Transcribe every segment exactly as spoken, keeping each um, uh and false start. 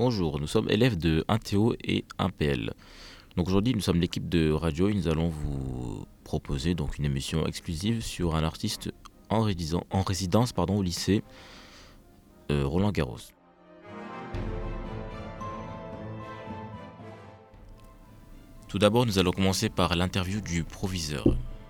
Bonjour, nous sommes élèves de un T O et un P L. Donc aujourd'hui, nous sommes l'équipe de radio et nous allons vous proposer donc une émission exclusive sur un artiste en, résidence, en résidence pardon, au lycée euh, Roland Garros. Tout d'abord, nous allons commencer par l'interview du proviseur.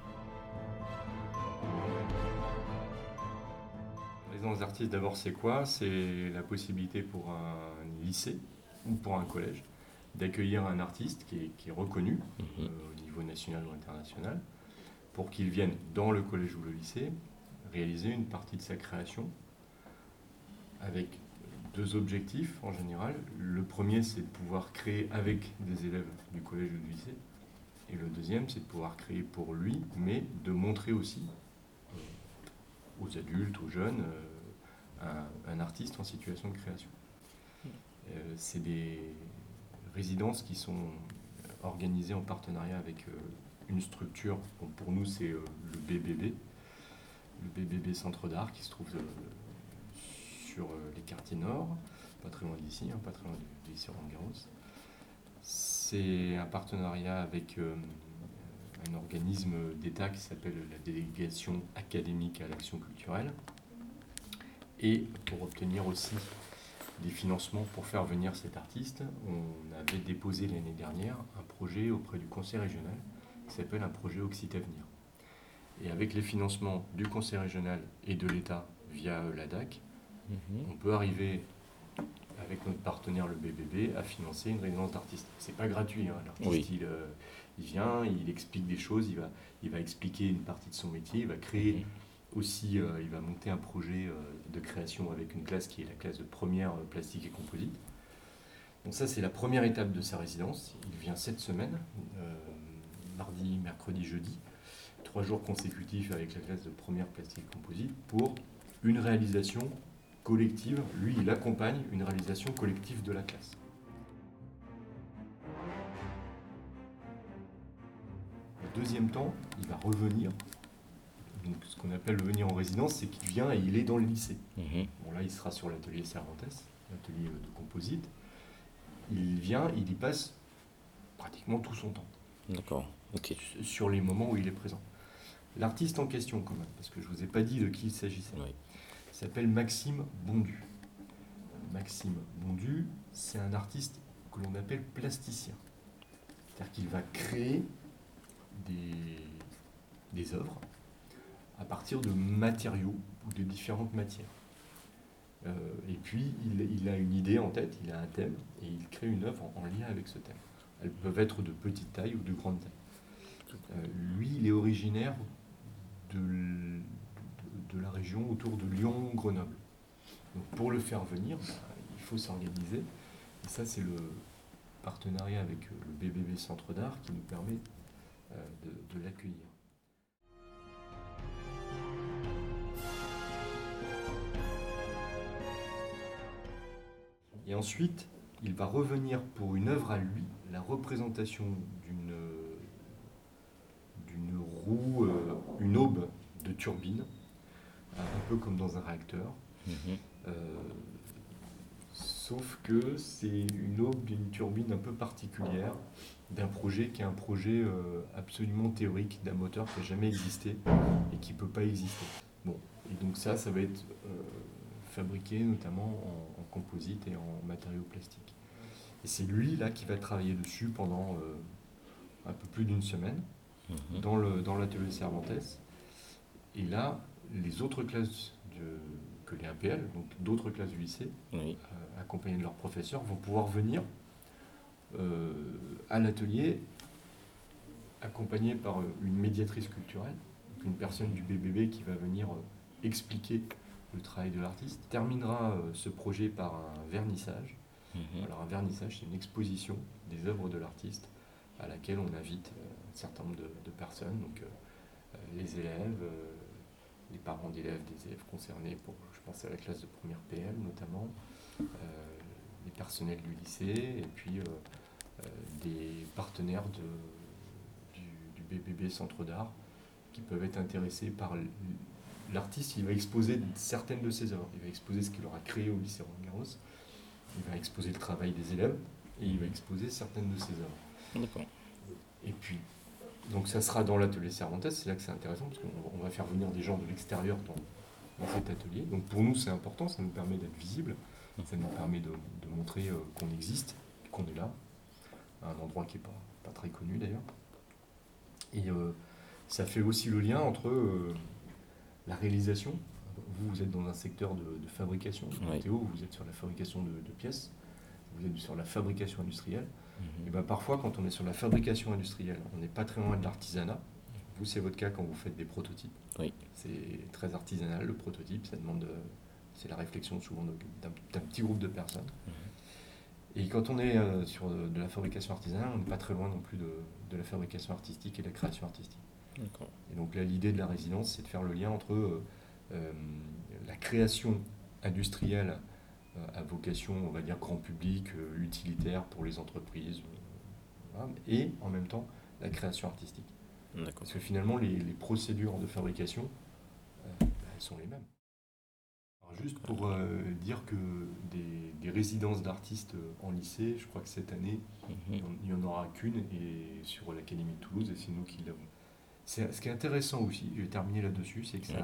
Résidence d'artiste, d'abord, c'est quoi? C'est la possibilité pour un lycée ou pour un collège d'accueillir un artiste qui est, qui est reconnu Mhm. euh, au niveau national ou international pour qu'il vienne dans le collège ou le lycée réaliser une partie de sa création avec deux objectifs en général. Le premier, c'est de pouvoir créer avec des élèves du collège ou du lycée. Et le deuxième, c'est de pouvoir créer pour lui, mais de montrer aussi euh, aux adultes, aux jeunes, euh, un, un artiste en situation de création. Euh, c'est des résidences qui sont organisées en partenariat avec euh, une structure. Bon, pour nous, c'est euh, le B B B, le B B B Centre d'Art qui se trouve euh, sur euh, les quartiers nord, pas très loin d'ici, hein, pas très loin du, du lycée Roland Garros. C'est un partenariat avec euh, un organisme d'État qui s'appelle la Délégation académique à l'action culturelle, et pour obtenir aussi des financements pour faire venir cet artiste, on avait déposé l'année dernière un projet auprès du conseil régional qui s'appelle un projet Occitavenir. Et avec les financements du conseil régional et de l'État via l'A D A C, Mhm. on peut arriver avec notre partenaire le B B B à financer une résidence d'artiste. C'est pas gratuit, hein. L'artiste Oui. il, euh, il vient, il explique des choses, il va, il va expliquer une partie de son métier, il va créer Mhm. aussi, euh, il va monter un projet euh, de création avec une classe qui est la classe de première euh, plastique et composite. Donc ça, c'est la première étape de sa résidence. Il vient cette semaine, euh, mardi, mercredi, jeudi, trois jours consécutifs avec la classe de première plastique et composite pour une réalisation collective. Lui, il accompagne une réalisation collective de la classe. Le deuxième temps, il va revenir. Donc, ce qu'on appelle le venir en résidence, c'est qu'il vient et il est dans le lycée. Mhm. Bon, là, il sera sur l'atelier Cervantes, l'atelier de composite. Il vient, il y passe pratiquement tout son temps, D'accord, ok. sur les moments où il est présent. L'artiste en question, quand même, parce que je ne vous ai pas dit de qui il s'agissait, Oui. il s'appelle Maxime Bondu. Maxime Bondu, c'est un artiste que l'on appelle plasticien. C'est-à-dire qu'il va créer des, des œuvres à partir de matériaux ou de différentes matières. Euh, et puis, il, il a une idée en tête, il a un thème, et il crée une œuvre en, en lien avec ce thème. Elles peuvent être de petite taille ou de grande taille. Euh, lui, il est originaire de, de, de la région autour de Lyon-Grenoble. Donc, pour le faire venir, bah, il faut s'organiser. Et ça, c'est le partenariat avec le B B B Centre d'Art qui nous permet euh, de, de l'accueillir. Et ensuite, il va revenir pour une œuvre à lui, la représentation d'une, d'une roue, euh, une aube de turbine, un peu comme dans un réacteur. Mhm. Euh, sauf que c'est une aube d'une turbine un peu particulière, d'un projet qui est un projet euh, absolument théorique, d'un moteur qui n'a jamais existé et qui ne peut pas exister. Bon, et donc ça, ça va être euh, fabriqué notamment en, en composite et en matériaux plastiques. Et c'est lui là qui va travailler dessus pendant euh, un peu plus d'une semaine Mhm. dans, le, dans l'atelier Cervantes. Et là, les autres classes de, que les A P L, donc d'autres classes du lycée, Oui. euh, accompagnées de leurs professeurs, vont pouvoir venir euh, à l'atelier accompagnés par une médiatrice culturelle, donc une personne du B B B qui va venir euh, expliquer le travail de l'artiste. Terminera euh, ce projet par un vernissage. Mhm. Alors un vernissage, c'est une exposition des œuvres de l'artiste à laquelle on invite euh, un certain nombre de, de personnes, donc euh, les élèves, euh, les parents d'élèves, des élèves concernés, pour, je pense à la classe de première P M notamment, euh, les personnels du lycée, et puis euh, euh, des partenaires de, du, du B B B Centre d'Art qui peuvent être intéressés par l'artiste. Il va exposer certaines de ses œuvres, il va exposer ce qu'il aura créé au lycée Roland Garros, il va exposer le travail des élèves et il va exposer certaines de ses œuvres. D'accord. Et puis, donc ça sera dans l'atelier Cervantes, c'est là que c'est intéressant, parce qu'on va faire venir des gens de l'extérieur dans, dans cet atelier. Donc pour nous, c'est important, ça nous permet d'être visible, ça nous permet de, de montrer euh, qu'on existe, qu'on est là, à un endroit qui n'est pas, pas très connu d'ailleurs. Et euh, ça fait aussi le lien entre euh, la réalisation. Vous, vous êtes dans un secteur de, de fabrication, Oui. Théo, vous êtes sur la fabrication de, de pièces, vous êtes sur la fabrication industrielle. Mhm. Et ben parfois, quand on est sur la fabrication industrielle, on n'est pas très loin de l'artisanat. Vous, c'est votre cas quand vous faites des prototypes. Oui. C'est très artisanal, le prototype, ça demande, de- c'est la réflexion souvent de- d'un d'un petit groupe de personnes. Mhm. Et quand on est euh, sur de, de la fabrication artisanale, on n'est pas très loin non plus de, de la fabrication artistique et de la création artistique. D'accord. Et donc là, l'idée de la résidence, c'est de faire le lien entre euh, euh, la création industrielle euh, à vocation, on va dire, grand public, euh, utilitaire pour les entreprises, euh, voilà, et en même temps la création artistique. D'accord. Parce que finalement, les, les procédures de fabrication, euh, bah, elles sont les mêmes. Alors juste pour euh, dire que des, des résidences d'artistes en lycée, je crois que cette année, Mhm. il n'y en aura qu'une, et sur l'Académie de Toulouse, et c'est nous qui l'avons. C'est, ce qui est intéressant aussi, je vais terminer là-dessus, c'est que ça, Ouais.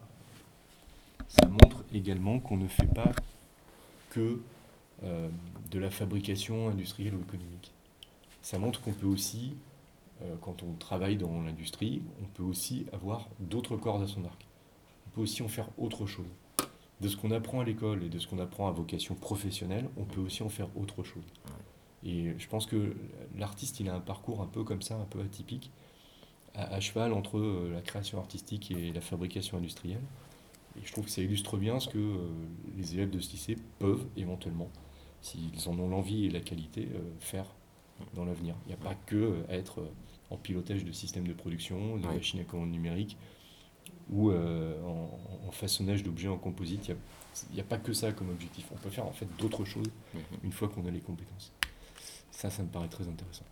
ça montre également qu'on ne fait pas que euh, de la fabrication industrielle ou économique. Ça montre qu'on peut aussi, euh, quand on travaille dans l'industrie, on peut aussi avoir d'autres cordes à son arc. On peut aussi en faire autre chose. De ce qu'on apprend à l'école et de ce qu'on apprend à vocation professionnelle, on peut aussi en faire autre chose. Et je pense que l'artiste, il a un parcours un peu comme ça, un peu atypique, à, à cheval entre euh, la création artistique et la fabrication industrielle. Et je trouve que ça illustre bien ce que euh, les élèves de ce lycée peuvent éventuellement, s'ils en ont l'envie et la qualité, euh, faire dans l'avenir. Il n'y a pas que euh, à être euh, en pilotage de systèmes de production, de Oui. machines à commande numérique ou euh, en, en façonnage d'objets en composite. Il n'y a, a pas que ça comme objectif. On peut faire en fait d'autres choses Mhm. une fois qu'on a les compétences. Ça, ça me paraît très intéressant.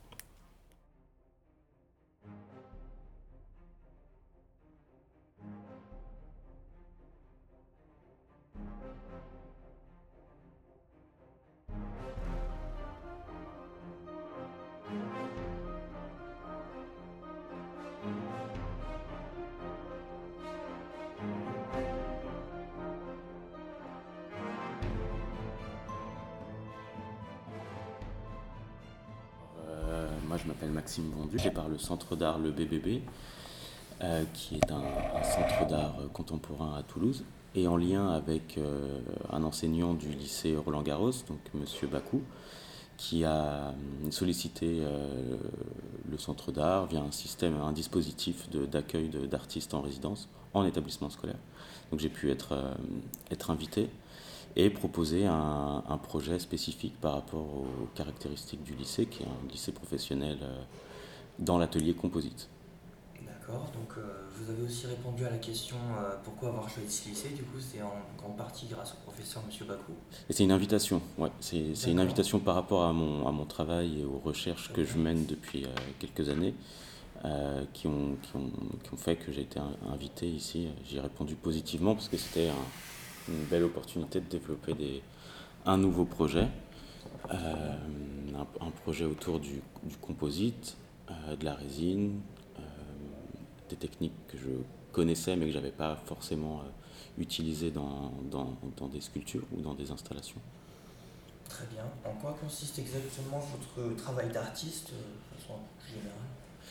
Euh, moi, je m'appelle Maxime Vendu, j'ai par le Centre d'art Le B B B, euh, qui est un, un centre d'art contemporain à Toulouse, et en lien avec euh, un enseignant du lycée Roland-Garros, donc Monsieur Bakou, qui a euh, sollicité euh, le centre d'art via un système, un dispositif de- d'accueil de- d'artistes en résidence en établissement scolaire. Donc j'ai pu être, euh, être invité et proposer un, un projet spécifique par rapport aux caractéristiques du lycée, qui est un lycée professionnel euh, dans l'atelier composite. D'accord, donc euh, vous avez aussi répondu à la question euh, pourquoi avoir choisi ce lycée, du coup c'est en grande partie grâce au professeur Monsieur Bakou. Et c'est une invitation, ouais, c'est, c'est une D'accord. invitation par rapport à mon, à mon travail et aux recherches que je mène depuis euh, quelques années, euh, qui, ont, qui, ont, qui ont fait que j'ai été un- invité ici. J'y ai répondu positivement parce que c'était un- une belle opportunité de développer des, un nouveau projet, euh, un, un projet autour du, du composite, euh, de la résine, euh, des techniques que je connaissais mais que je n'avais pas forcément euh, utilisées dans, dans, dans des sculptures ou dans des installations. Très bien. En quoi consiste exactement votre travail d'artiste euh, de façon un peu plus générale?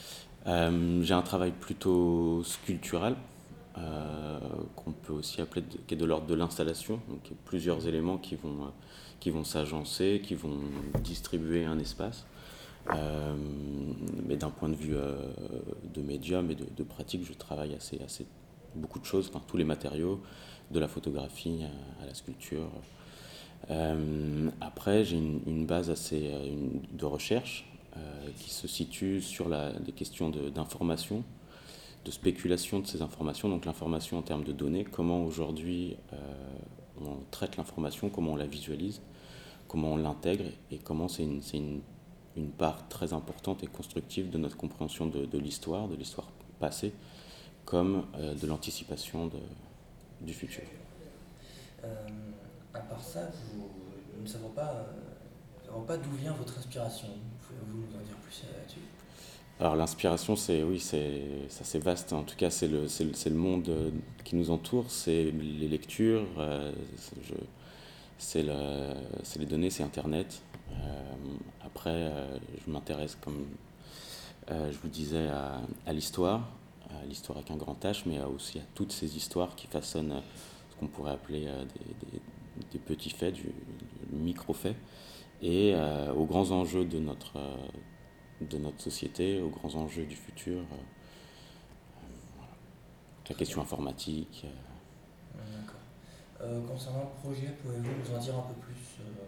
Euh, j'ai un travail plutôt sculptural, euh, qu'on peut aussi appeler de, qui est de l'ordre de l'installation. Donc il y a plusieurs éléments qui vont, euh, qui vont s'agencer, qui vont distribuer un espace. Euh, mais d'un point de vue euh, de médium et de, de pratique, je travaille assez, assez beaucoup de choses, enfin, tous les matériaux, de la photographie à, à la sculpture. Euh, après, j'ai une, une base assez euh, une- de recherche euh, qui se situe sur la, des questions de- d'information, de spéculation de ces informations, donc l'information en termes de données, comment aujourd'hui euh, on traite l'information, comment on la visualise, comment on l'intègre et comment c'est une, c'est une, une part très importante et constructive de notre compréhension de, de l'histoire, de l'histoire passée, comme euh, de l'anticipation de- du futur. Euh, à part ça, vous, nous ne savons pas, euh, nous savons pas d'où vient votre inspiration. Pouvez-vous nous en dire plus là-dessus? Alors l'inspiration, c'est oui, c'est ça, c'est vaste. En tout cas, c'est le, c'est le, c'est le monde euh, qui nous entoure, c'est les lectures, euh, c'est, je- c'est le- c'est les données, c'est Internet. Euh, après, euh, je m'intéresse, comme euh, je vous disais, à, à l'histoire, à l'histoire avec un grand H, mais aussi à toutes ces histoires qui façonnent euh, ce qu'on pourrait appeler euh, des, des- des petits faits, du, du micro-fait, et euh, aux grands enjeux de notre, euh, de notre société, aux grands enjeux du futur, euh, la Très question bien. informatique. euh. Hum, D'accord. Euh, concernant le projet, pouvez-vous nous en dire un peu plus euh,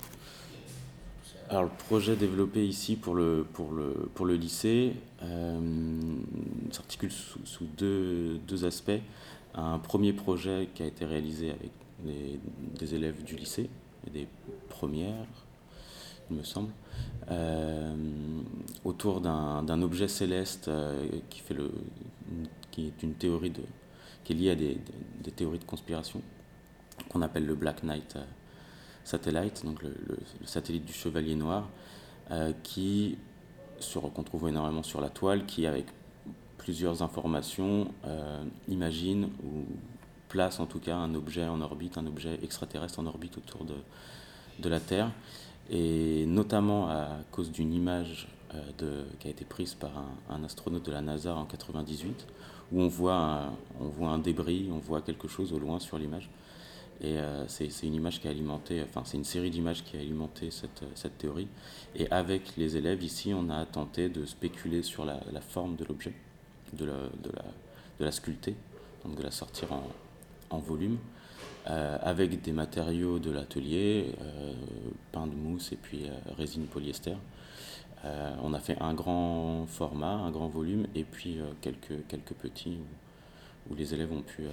c'est- Alors le projet développé ici pour le, pour le, pour le lycée euh, s'articule sous, sous deux, deux aspects. Un premier projet qui a été réalisé avec des, des élèves du lycée et des premières, il me semble, euh, autour d'un, d'un objet céleste euh, qui, fait le, qui est une théorie de, qui est liée à des, des, des théories de conspiration qu'on appelle le Black Knight euh, Satellite, donc le, le- le satellite du Chevalier Noir, euh, qui sur, qu'on trouve énormément sur la toile, qui avec plusieurs informations euh, imagine ou place en tout cas un objet en orbite, un objet extraterrestre en orbite autour de, de la Terre, et notamment à cause d'une image euh, de, qui a été prise par un, un astronaute de la NASA en quatre-vingt-dix-huit, où on voit, un, on voit un débris, on voit quelque chose au loin sur l'image. Et euh, c'est, c'est une image qui a alimenté, enfin c'est une série d'images qui a alimenté cette, cette théorie. Et avec les élèves ici, on a tenté de spéculer sur la, la forme de l'objet, de la, de, la, de la sculpter, donc de la sortir en, en volume, euh, avec des matériaux de l'atelier, euh, pain de mousse et puis euh, résine polyester. Euh, on a fait un grand format, un grand volume, et puis euh, quelques, quelques petits où, où les élèves ont pu euh,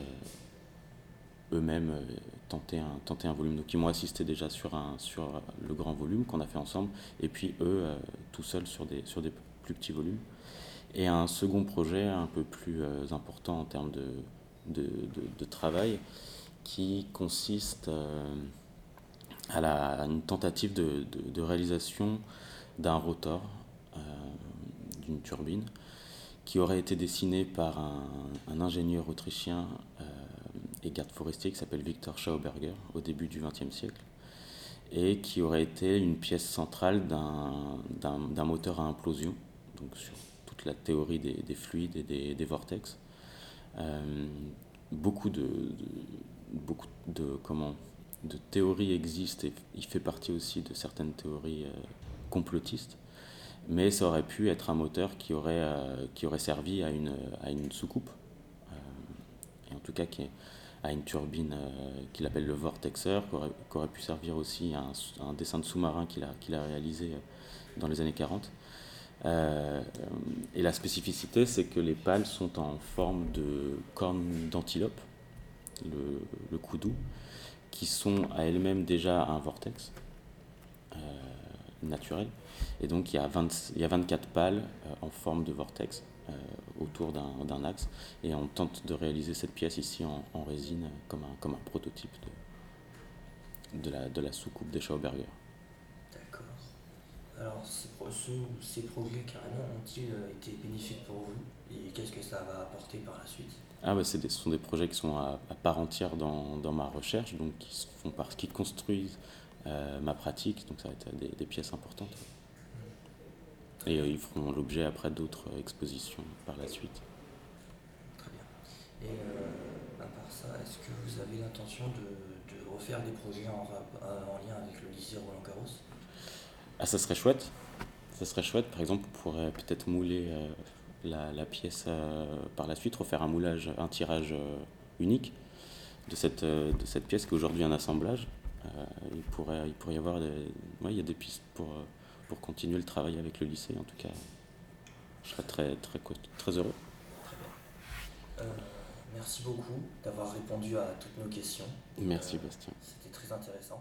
eux-mêmes euh, tenter un, tenter un volume. Donc ils m'ont assisté déjà sur, un, sur le grand volume qu'on a fait ensemble, et puis eux, euh, tout seuls sur des, sur des plus petits volumes. Et un second projet un peu plus euh, important en termes de, de, de, de travail, qui consiste euh, à, la, à une tentative de, de, de réalisation d'un rotor, euh, d'une turbine, qui aurait été dessiné par un, un ingénieur autrichien euh, et garde forestier qui s'appelle Victor Schauberger au début du vingtième siècle, et qui aurait été une pièce centrale d'un, d'un, d'un moteur à implosion, donc sur toute la théorie des, des fluides et des, des vortex. Euh, beaucoup de, de- beaucoup de comment de théories existent, et il fait partie aussi de certaines théories euh, complotistes, mais ça aurait pu être un moteur qui aurait, euh, qui aurait servi à une, à une soucoupe, euh, et en tout cas qui est, à une turbine euh, qu'il appelle le Vortexer, qui aurait, qui aurait pu servir aussi à un, à un dessin de sous-marin qu'il a, qu'il a réalisé euh, dans les années quarante. Euh, et la spécificité, c'est que les pales sont en forme de cornes d'antilope, le, le coudou, qui sont à elles-mêmes déjà un vortex euh, naturel. Et donc il y a, vingt, il y a vingt-quatre pales euh, en forme de vortex euh, autour d'un, d'un axe. Et on tente de réaliser cette pièce ici en, en résine euh, comme un, comme un prototype de, de, la, de la soucoupe des Schauberger. D'accord. Alors, ces, pro- ce- ces projets carrément ont-ils euh, été bénéfiques pour vous? Et qu'est-ce que ça va apporter par la suite? Ah bah c'est des, ce sont des projets qui sont à, à part entière dans, dans ma recherche, donc qui se font par, qui construisent euh, ma pratique, donc ça va être des, des pièces importantes. Très Et bien, euh, ils feront l'objet après d'autres euh, expositions par la suite. très bien. Et euh, à part ça, est-ce que vous avez l'intention de, de refaire des projets en, rap- euh, en lien avec le lycée Roland-Garros? Ah, ça serait chouette. Ça serait chouette. Par exemple, on pourrait peut-être mouler euh, la, la pièce euh, par la suite, refaire un moulage, un tirage euh, unique de cette, euh, de cette pièce qui est aujourd'hui un assemblage. Euh, il, pourrait, il pourrait y avoir des, ouais, il y a des pistes pour, euh, pour continuer le travail avec le lycée. En tout cas, je serais très, très, très heureux. Très bien. Euh, merci beaucoup d'avoir répondu à toutes nos questions. Merci, Euh, Bastien. C'était très intéressant.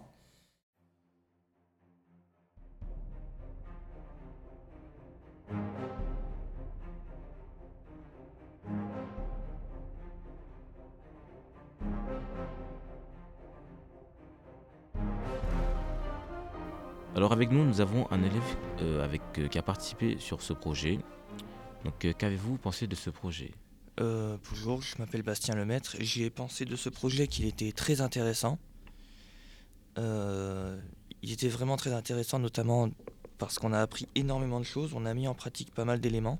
Alors avec nous, nous avons un élève euh, avec, euh, qui a participé sur ce projet. Donc euh, qu'avez-vous pensé de ce projet? Euh, bonjour, je m'appelle Bastien Lemaître. J'y ai pensé de ce projet qu'il était très intéressant. Euh, il était vraiment très intéressant, notamment parce qu'on a appris énormément de choses. On a mis en pratique pas mal d'éléments.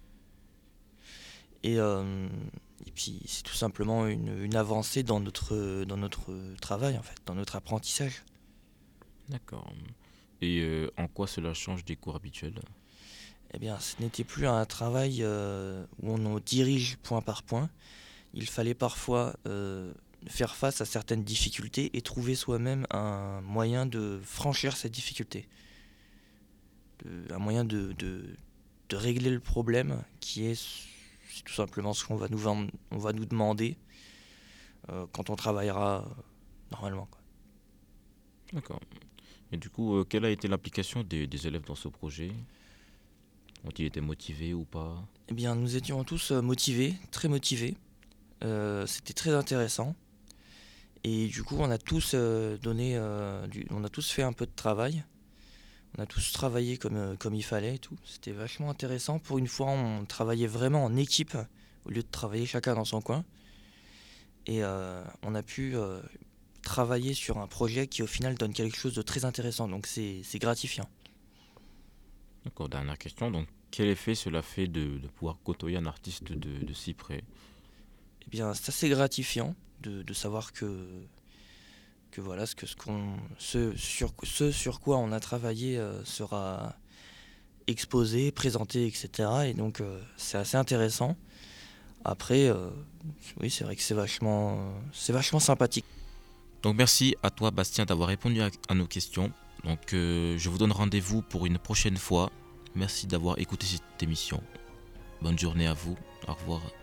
Et, euh, et puis c'est tout simplement une, une avancée dans notre, dans notre travail, en fait, dans notre apprentissage. D'accord. Et euh, en quoi cela change des cours habituels? Eh bien, ce n'était plus un travail euh, où on dirige point par point. Il fallait parfois euh, faire face à certaines difficultés et trouver soi-même un moyen de franchir cette difficulté. De- un moyen de, de, de régler le problème qui est, c'est tout simplement ce qu'on va nous, vend- on va nous demander euh, quand on travaillera euh, normalement, quoi. D'accord. Et du coup, euh, quelle a été l'implication des, des élèves dans ce projet? Ont-ils été motivés ou pas? Eh bien, nous étions tous euh, motivés, très motivés. Euh, c'était très intéressant. Et du coup, on a tous euh, donné, euh, du- on a tous fait un peu de travail. On a tous travaillé comme, euh, comme il fallait et tout. C'était vachement intéressant. Pour une fois, on travaillait vraiment en équipe au lieu de travailler chacun dans son coin. Et euh, on a pu euh, travailler sur un projet qui, au final, donne quelque chose de très intéressant. Donc, c'est c'est gratifiant. D'accord, dernière question. Donc, quel effet cela fait de, de pouvoir côtoyer un artiste de, de si près? Eh bien, c'est assez gratifiant de, de savoir que, que voilà, ce, que, ce, qu'on, ce, sur, ce sur quoi on a travaillé euh, sera exposé, présenté, et cetera. Et donc, euh, c'est assez intéressant. Après, euh, oui, c'est vrai que c'est vachement, euh, c'est vachement sympathique. Donc, merci à toi, Bastien, d'avoir répondu à, à nos questions. Donc, euh, je vous donne rendez-vous pour une prochaine fois. Merci d'avoir écouté cette émission. Bonne journée à vous. Au revoir.